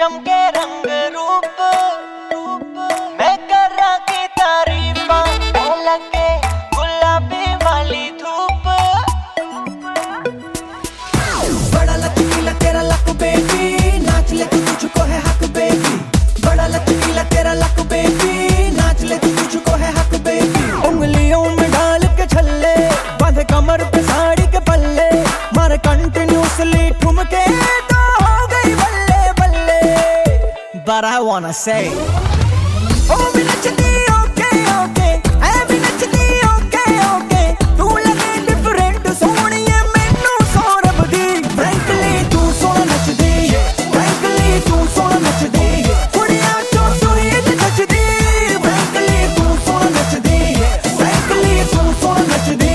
चमके रंग रूप मैं कर रहा की तारीफा लगे गुलाबी वाली धूप। बड़ा लचकीला तेरा लक बेबी, नाच ले तू तुझको है हक बेबी। बड़ा लचकीला तेरा लक बेबी, नाच ले तू तुझको है हक बेबी। उंगलियों में डाल के छल्ले, बांधे कमर पे साड़ी के पल्ले, मारे कंटिन्यूसली ठुमके तो हो गई बल्ले बल्ले। But I wanna say, oh भी नचती okay okay, ऐ भी नचती okay okay, तू लगे different सोहणिए मैनू सौरभ दी। Frankly तू सोहना नचदी, frankly तू सोहना नचदी, कुड़ियां चों सुई ते नचदी। Frankly तू सोहना नचदी, frankly तू सोहना नचदी।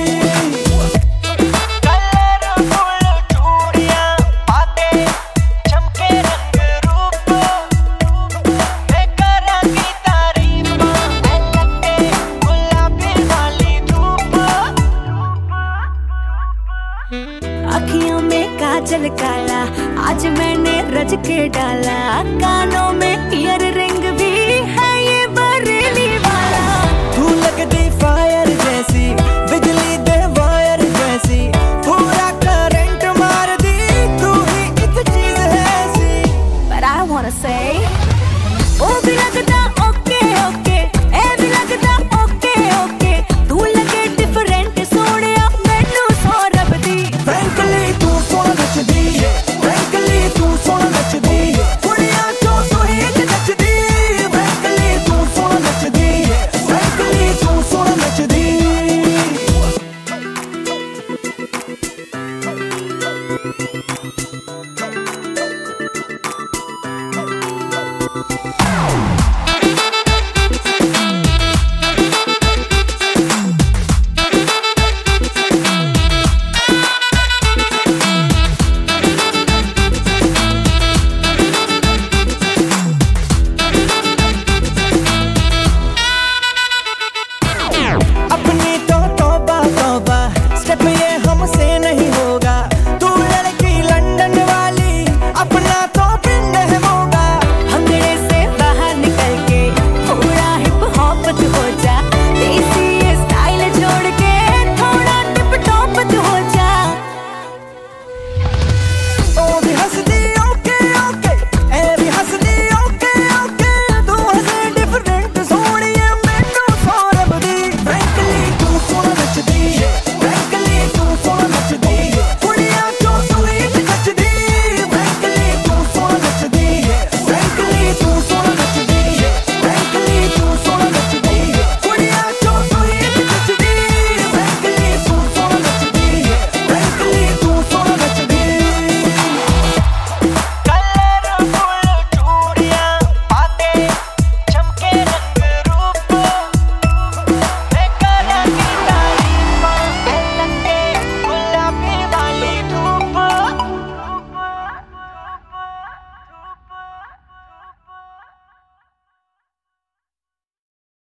अखियों में काजल काला आज मैंने रच के डाला, कानों में ईयर